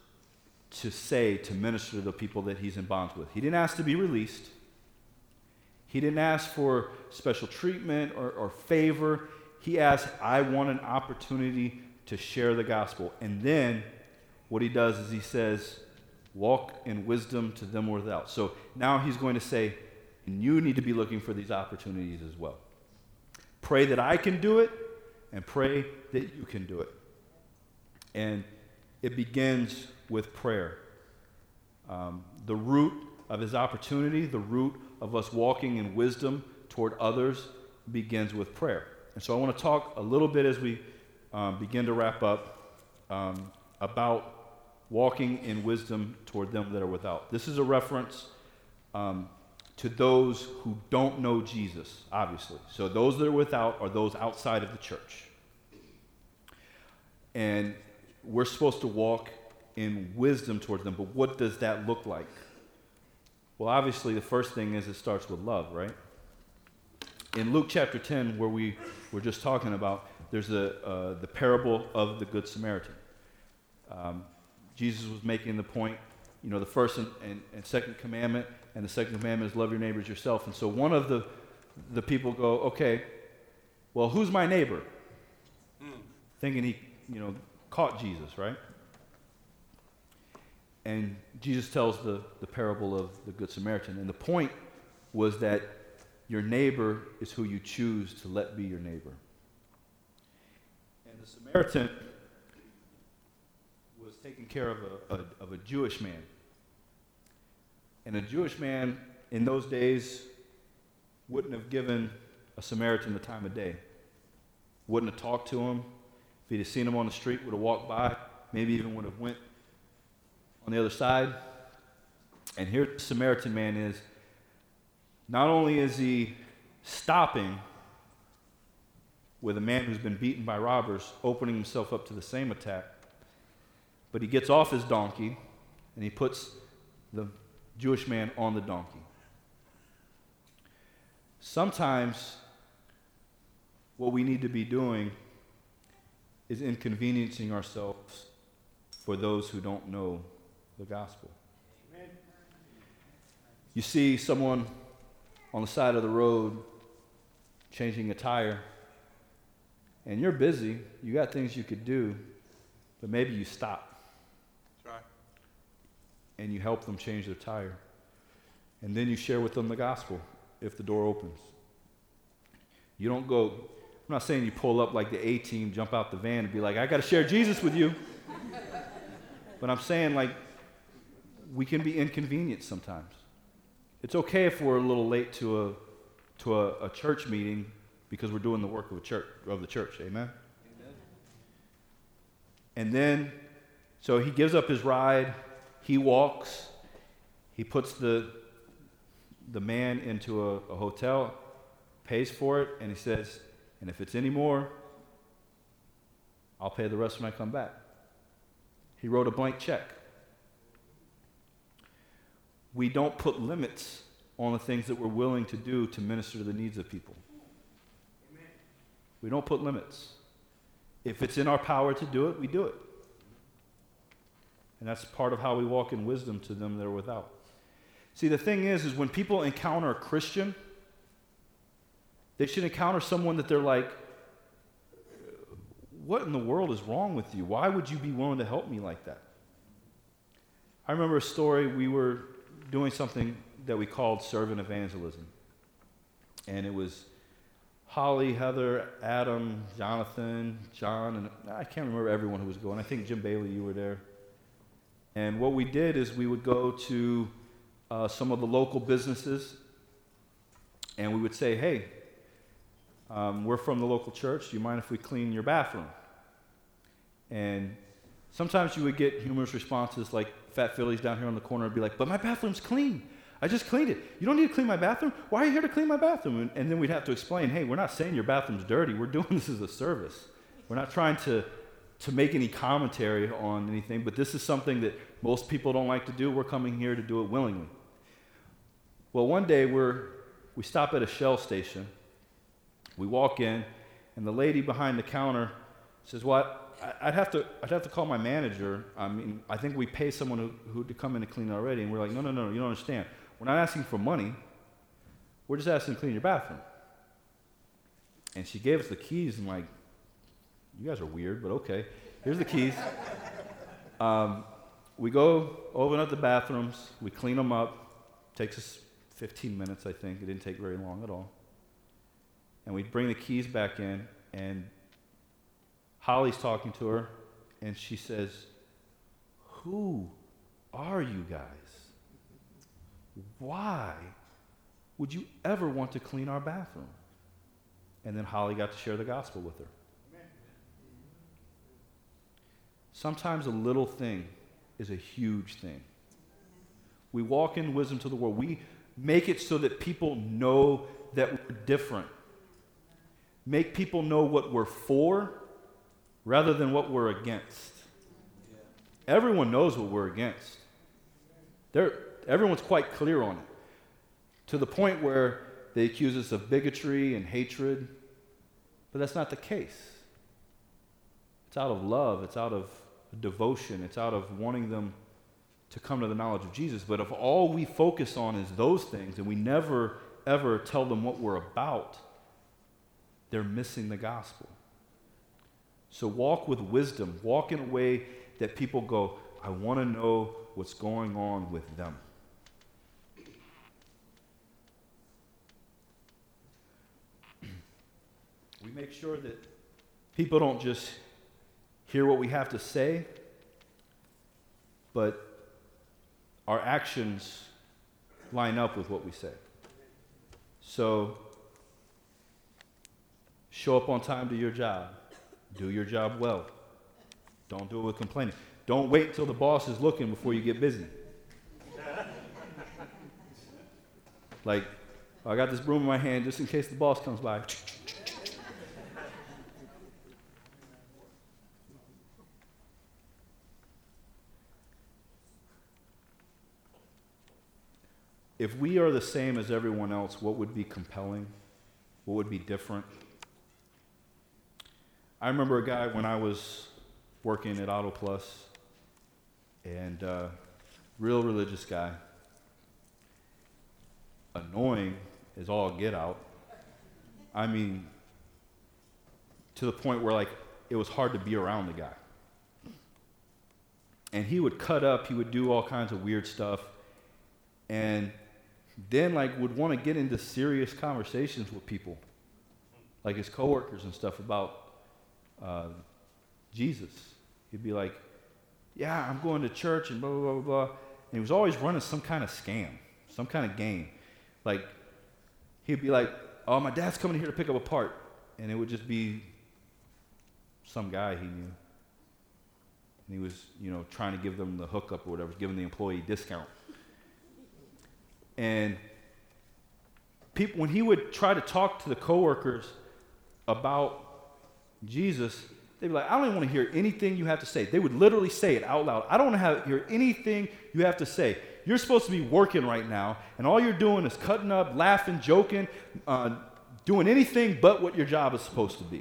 to say, to minister to the people that he's in bonds with. He didn't ask to be released. He didn't ask for special treatment or, or favor. He asked, I want an opportunity to share the gospel. And then what he does is he says, walk in wisdom to them without. So now he's going to say, and you need to be looking for these opportunities as well. Pray that I can do it, and pray that you can do it. And it begins with prayer. Um, the root of his opportunity, the root of us walking in wisdom toward others begins with prayer. And so I want to talk a little bit as we um, begin to wrap up um, about walking in wisdom toward them that are without. This is a reference um, to those who don't know Jesus, obviously. So those that are without are those outside of the church. And we're supposed to walk in wisdom towards them, but what does that look like? Well, obviously, the first thing is it starts with love, right? In Luke chapter ten, where we were just talking about, there's a, uh, the parable of the Good Samaritan. Um, Jesus was making the point, you know, the first and, and, and second commandment, and the second commandment is love your neighbors yourself. And so one of the, the people go, okay, well, who's my neighbor? Mm. Thinking he, you know, caught Jesus, right? And Jesus tells the, the parable of the Good Samaritan. And the point was that your neighbor is who you choose to let be your neighbor. And the Samaritan was taking care of a, a, of a Jewish man. And a Jewish man in those days wouldn't have given a Samaritan the time of day. Wouldn't have talked to him. If he'd have seen him on the street, would have walked by, maybe even would have went on the other side. And here the Samaritan man is, not only is he stopping with a man who's been beaten by robbers, opening himself up to the same attack, but he gets off his donkey and he puts the Jewish man on the donkey. Sometimes what we need to be doing is inconveniencing ourselves for those who don't know the gospel. Amen. You see someone on the side of the road changing a tire, and you're busy, you got things you could do, but maybe you stop. That's right. And you help them change their tire. And then you share with them the gospel if the door opens. You don't go, I'm not saying you pull up like the A-team, jump out the van and be like, I got to share Jesus with you. But I'm saying, like, we can be inconvenienced sometimes. It's okay if we're a little late to a to a, a church meeting because we're doing the work of a church of the church. Amen? Amen. And then, so he gives up his ride. He walks. He puts the the man into a, a hotel, pays for it, and he says, and if it's any more, I'll pay the rest when I come back. He wrote a blank check. We don't put limits on the things that we're willing to do to minister to the needs of people. Amen. We don't put limits. If it's in our power to do it, we do it. And that's part of how we walk in wisdom to them that are without. See, the thing is, is when people encounter a Christian, they should encounter someone that they're like, what in the world is wrong with you? Why would you be willing to help me like that? I remember a story. We were doing something that we called servant evangelism. And it was Holly, Heather, Adam, Jonathan, John, and I can't remember everyone who was going. I think Jim Bailey, you were there. And what we did is we would go to uh, some of the local businesses, and we would say, hey, um, we're from the local church. Do you mind if we clean your bathroom? And sometimes you would get humorous responses like Fat Phillies down here on the corner would be like, but my bathroom's clean. I just cleaned it. You don't need to clean my bathroom? Why are you here to clean my bathroom? And, and then we'd have to explain, hey, we're not saying your bathroom's dirty. We're doing this as a service. We're not trying to, to make any commentary on anything, but this is something that most people don't like to do. We're coming here to do it willingly. Well, one day we're, we stop at a Shell station. We walk in, and the lady behind the counter Says, what? I'd have to I'd have to call my manager. I mean, I think we pay someone who, who to come in and clean already. And we're like, no, no, no, you don't understand. We're not asking for money. We're just asking to clean your bathroom. And she gave us the keys, and like, you guys are weird, but okay. Here's the keys. Um, we go open up the bathrooms. We clean them up. Takes us fifteen minutes, I think. It didn't take very long at all. And we bring the keys back in, and Holly's talking to her, and she says, who are you guys? Why would you ever want to clean our bathroom? And then Holly got to share the gospel with her. Sometimes a little thing is a huge thing. We walk in wisdom to the world. We make it so that people know that we're different. Make people know what we're for rather than what we're against. Yeah. Everyone knows what we're against. They're, everyone's quite clear on it. To the point where they accuse us of bigotry and hatred. But that's not the case. It's out of love. It's out of devotion. It's out of wanting them to come to the knowledge of Jesus. But if all we focus on is those things and we never, ever tell them what we're about, they're missing the gospel. So walk with wisdom. Walk in a way that people go, I want to know what's going on with them. We make sure that people don't just hear what we have to say, but our actions line up with what we say. So, show up on time to your job. Do your job well. Don't do it with complaining. Don't wait until the boss is looking before you get busy. Like, I got this broom in my hand just in case the boss comes by. If we are the same as everyone else, what would be compelling? What would be different? I remember a guy when I was working at Auto Plus, and uh, real religious guy, annoying as all get out. I mean, to the point where like it was hard to be around the guy. And he would cut up, he would do all kinds of weird stuff, and then like would want to get into serious conversations with people, like his coworkers and stuff about uh, Jesus. He'd be like, yeah, I'm going to church and blah, blah, blah, blah. And he was always running some kind of scam, some kind of game. Like, he'd be like, oh, my dad's coming here to pick up a part. And it would just be some guy he knew. And he was, you know, trying to give them the hookup or whatever, giving the employee discount. And people, when he would try to talk to the coworkers about Jesus, they'd be like, I don't even want to hear anything you have to say. They would literally say it out loud. I don't want to have, hear anything you have to say. You're supposed to be working right now, and all you're doing is cutting up, laughing, joking, uh, doing anything but what your job is supposed to be.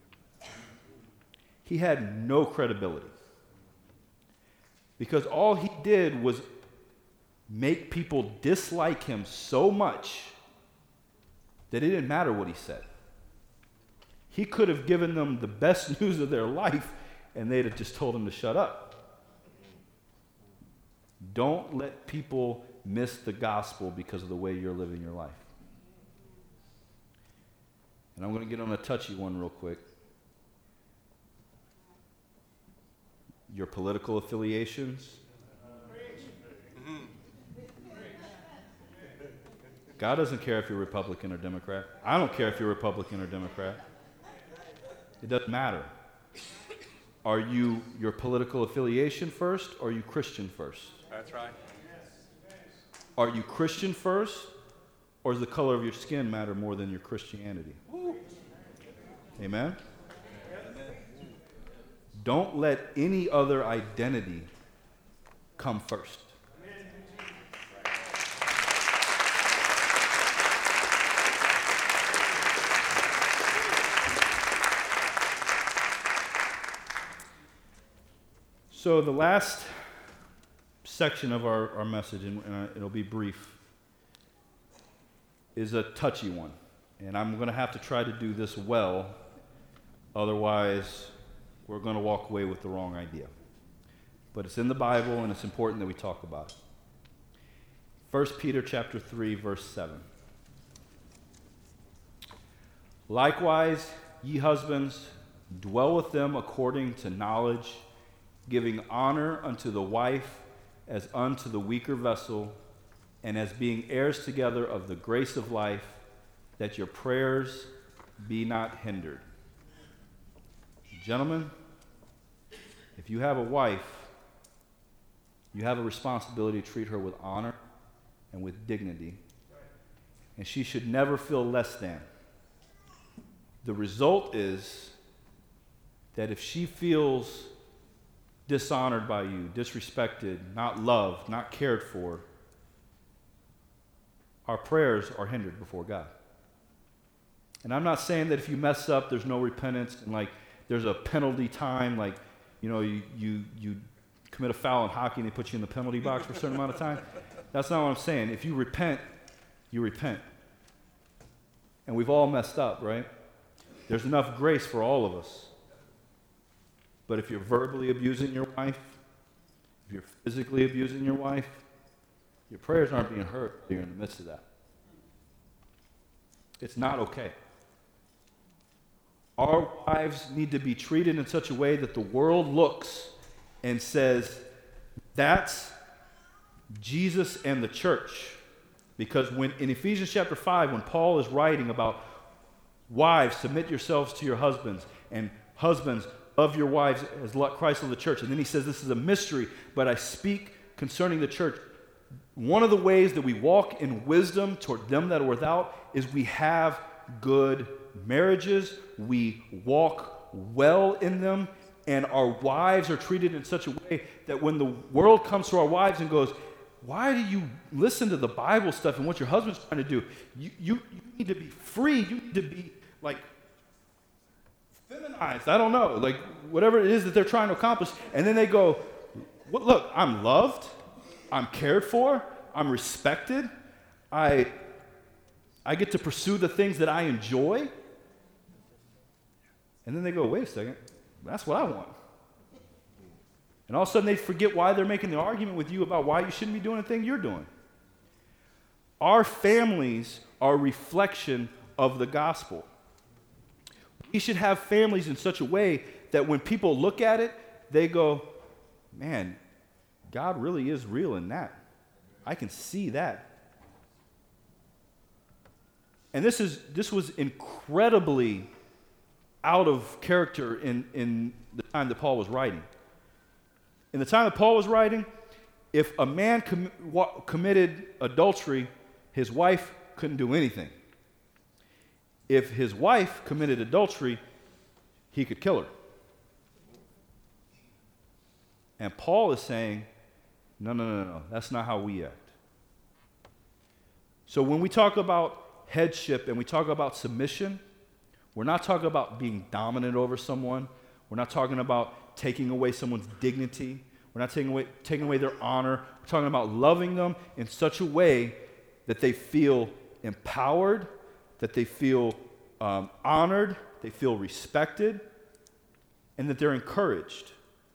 He had no credibility. Because all he did was make people dislike him so much that it didn't matter what he said. He could have given them the best news of their life, and they'd have just told him to shut up. Don't let people miss the gospel because of the way you're living your life. And I'm going to get on a touchy one real quick. Your political affiliations. God doesn't care if you're Republican or Democrat. I don't care if you're Republican or Democrat. It doesn't matter. Are you your political affiliation first, or are you Christian first? That's right. Are you Christian first, or does the color of your skin matter more than your Christianity? Woo. Amen? Don't let any other identity come first. So the last section of our, our message, and uh, it'll be brief, is a touchy one. And I'm going to have to try to do this well, otherwise we're going to walk away with the wrong idea. But it's in the Bible, and it's important that we talk about it. First Peter chapter three, verse seven. Likewise, ye husbands, dwell with them according to knowledge, giving honor unto the wife as unto the weaker vessel, and as being heirs together of the grace of life, that your prayers be not hindered. Gentlemen, if you have a wife, you have a responsibility to treat her with honor and with dignity, and she should never feel less than. The result is that if she feels dishonored by you, disrespected, not loved, not cared for, our prayers are hindered before God. And I'm not saying that if you mess up, there's no repentance and like there's a penalty time, like, you know, you, you, you commit a foul in hockey and they put you in the penalty box for a certain amount of time. That's not what I'm saying. If you repent, you repent. And we've all messed up, right? There's enough grace for all of us. But if you're verbally abusing your wife, if you're physically abusing your wife, your prayers aren't being heard. You're in the midst of that. It's not okay. Our wives need to be treated in such a way that the world looks and says, that's Jesus and the church. Because when in Ephesians chapter five, when Paul is writing about wives, submit yourselves to your husbands, and husbands, love your wives as Christ loved the church. And then he says, this is a mystery, but I speak concerning the church. One of the ways that we walk in wisdom toward them that are without is we have good marriages, we walk well in them, and our wives are treated in such a way that when the world comes to our wives and goes, why do you listen to the Bible stuff and what your husband's trying to do? You, you, you need to be free. You need to be like feminized. I don't know, like whatever it is that they're trying to accomplish. And then they go, well, look, I'm loved. I'm cared for. I'm respected. I, I get to pursue the things that I enjoy. And then they go, wait a second, that's what I want. And all of a sudden they forget why they're making the argument with you about why you shouldn't be doing the thing you're doing. Our families are a reflection of the gospel. We should have families in such a way that when people look at it, they go, man, God really is real in that. I can see that. And this is this was incredibly out of character in, in the time that Paul was writing. In the time that Paul was writing, if a man com- wa- committed adultery, his wife couldn't do anything. If his wife committed adultery, he could kill her. And Paul is saying, no, no, no, no, that's not how we act. So when we talk about headship and we talk about submission, we're not talking about being dominant over someone. We're not talking about taking away someone's dignity. We're not taking away, taking away their honor. We're talking about loving them in such a way that they feel empowered, that they feel um, honored, they feel respected, and that they're encouraged.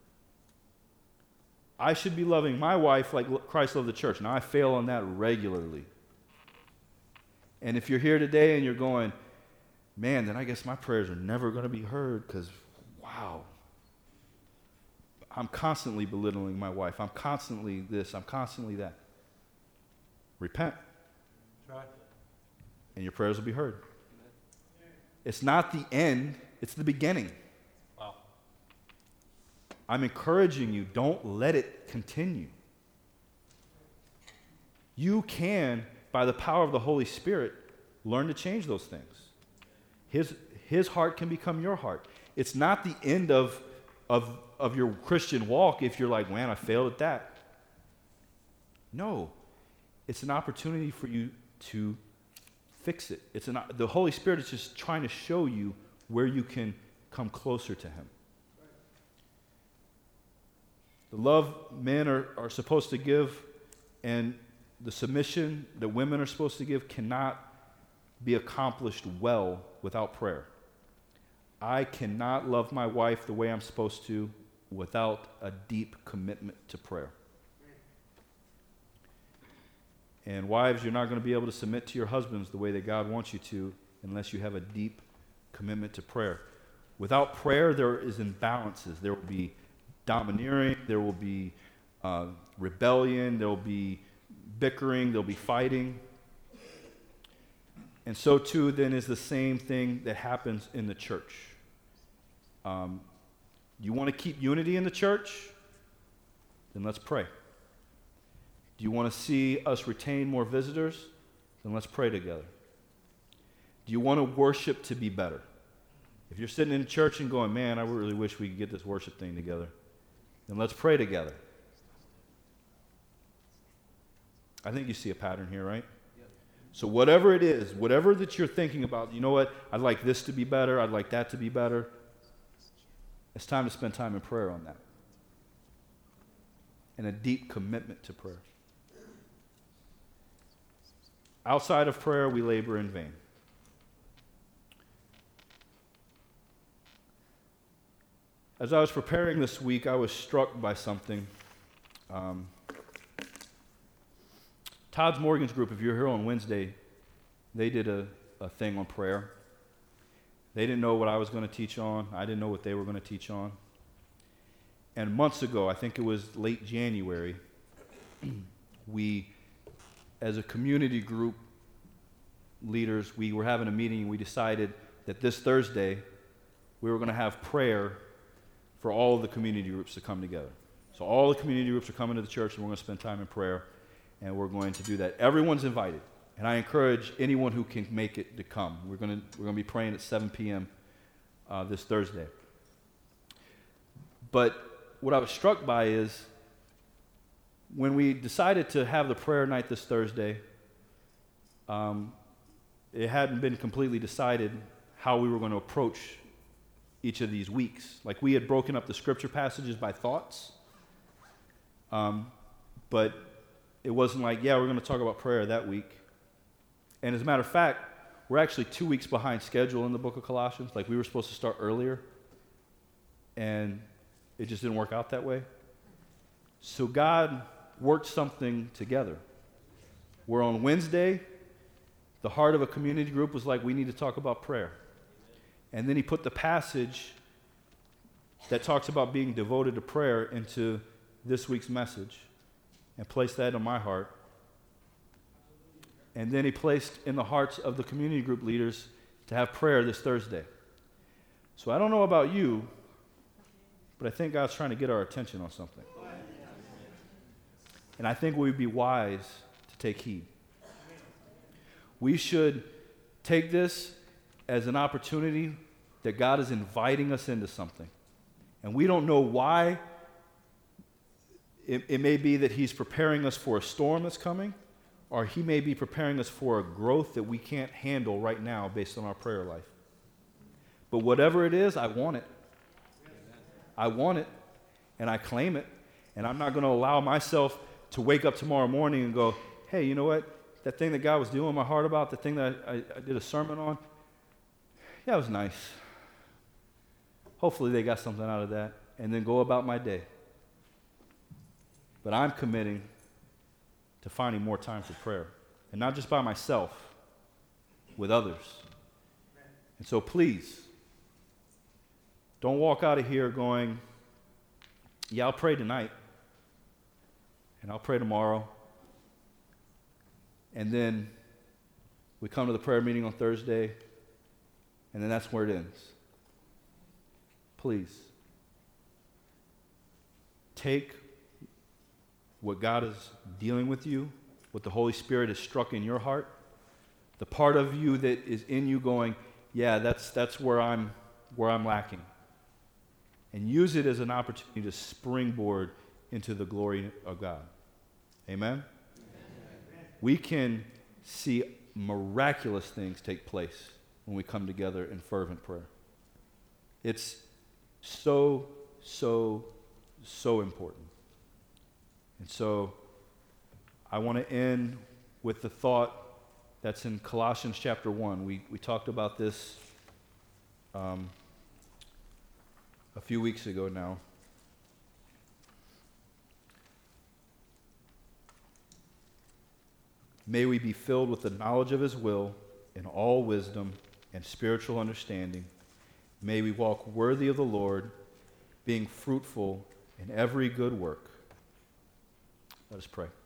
I should be loving my wife like Christ loved the church. Now, I fail on that regularly. And if you're here today and you're going, man, then I guess my prayers are never going to be heard because, wow, I'm constantly belittling my wife. I'm constantly this. I'm constantly that. Repent. That's right. And your prayers will be heard. It's not the end. It's the beginning. Wow. I'm encouraging you, don't let it continue. You can, by the power of the Holy Spirit, learn to change those things. His, his heart can become your heart. It's not the end of, of, of your Christian walk if you're like, man, I failed at that. No. It's an opportunity for you to fix it. It's an, the Holy Spirit is just trying to show you where you can come closer to Him. The love men are, are supposed to give and the submission that women are supposed to give cannot be accomplished well without prayer. I cannot love my wife the way I'm supposed to without a deep commitment to prayer. And wives, you're not going to be able to submit to your husbands the way that God wants you to unless you have a deep commitment to prayer. Without prayer, there is imbalances. There will be domineering, there will be uh, rebellion, there will be bickering, there will be fighting. And so too then is the same thing that happens in the church. Um, you want to keep unity in the church? Then let's pray. Do you want to see us retain more visitors? Then let's pray together. Do you want to worship to be better? If you're sitting in church and going, man, I really wish we could get this worship thing together, then let's pray together. I think you see a pattern here, right? Yep. So whatever it is, whatever that you're thinking about, you know what, I'd like this to be better, I'd like that to be better, it's time to spend time in prayer on that. And a deep commitment to prayer. Outside of prayer, we labor in vain. As I was preparing this week, I was struck by something. Um, Todd's Morgan's group, if you're here on Wednesday, they did a, a thing on prayer. They didn't know what I was going to teach on. I didn't know what they were going to teach on. And months ago, I think it was late January, we, as a community group, leaders, we were having a meeting and we decided that this Thursday we were going to have prayer for all of the community groups to come together. So all the community groups are coming to the church and we're going to spend time in prayer and we're going to do that. Everyone's invited. And I encourage anyone who can make it to come. We're going to we're going to be praying at seven p.m. Uh, this Thursday. But what I was struck by is when we decided to have the prayer night this Thursday, um, it hadn't been completely decided how we were going to approach each of these weeks. Like we had broken up the scripture passages by thoughts, um, but it wasn't like, yeah, we're going to talk about prayer that week. And as a matter of fact, we're actually two weeks behind schedule in the book of Colossians. Like we were supposed to start earlier, and it just didn't work out that way. So God worked something together. Where on Wednesday, the heart of a community group was like, we need to talk about prayer. And then he put the passage that talks about being devoted to prayer into this week's message and placed that in my heart. And then he placed in the hearts of the community group leaders to have prayer this Thursday. So I don't know about you, but I think God's trying to get our attention on something. And I think we'd be wise to take heed. We should take this as an opportunity that God is inviting us into something. And we don't know why. It, it may be that he's preparing us for a storm that's coming, or he may be preparing us for a growth that we can't handle right now based on our prayer life. But whatever it is, I want it. I want it, and I claim it, and I'm not going to allow myself to wake up tomorrow morning and go, hey, you know what? That thing that God was dealing in my heart about, the thing that I, I did a sermon on, yeah, it was nice. Hopefully they got something out of that, and then go about my day. But I'm committing to finding more time for prayer, and not just by myself, with others. And so please, don't walk out of here going, yeah, I'll pray tonight, and I'll pray tomorrow, and then we come to the prayer meeting on Thursday, and then that's where it ends. Please, take what God is dealing with you, what the Holy Spirit has struck in your heart, the part of you that is in you going, yeah, that's that's where I'm where I'm lacking. And use it as an opportunity to springboard into the glory of God. Amen? Amen? We can see miraculous things take place when we come together in fervent prayer. It's so, so, so important. And so I want to end with the thought that's in Colossians chapter one. We, we talked about this um, a few weeks ago now. May we be filled with the knowledge of his will in all wisdom and spiritual understanding. May we walk worthy of the Lord, being fruitful in every good work. Let us pray.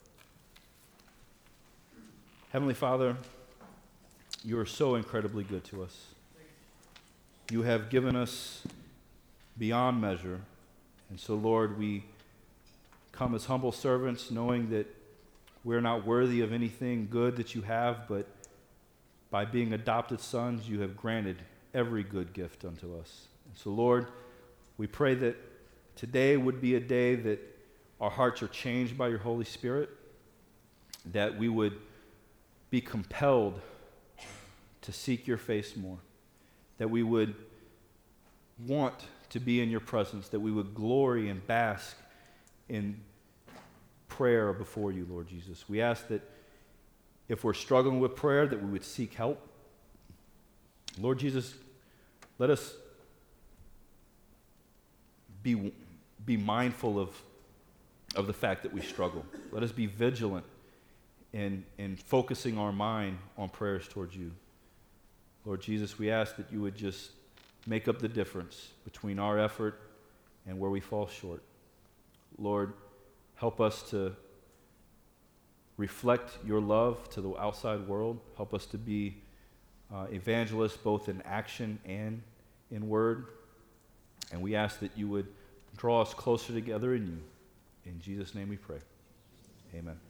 Heavenly Father, you are so incredibly good to us. You have given us beyond measure. And so, Lord, we come as humble servants, knowing that we're not worthy of anything good that you have, but by being adopted sons, you have granted every good gift unto us. And so, Lord, we pray that today would be a day that our hearts are changed by your Holy Spirit, that we would be compelled to seek your face more, that we would want to be in your presence, that we would glory and bask in prayer before you, Lord Jesus. We ask that if we're struggling with prayer, that we would seek help. Lord Jesus, let us be, be mindful of, of the fact that we struggle. Let us be vigilant in, in focusing our mind on prayers towards you. Lord Jesus, we ask that you would just make up the difference between our effort and where we fall short. Lord, help us to reflect your love to the outside world. Help us to be uh, evangelists both in action and in word. And we ask that you would draw us closer together in you. In Jesus' name we pray. Amen.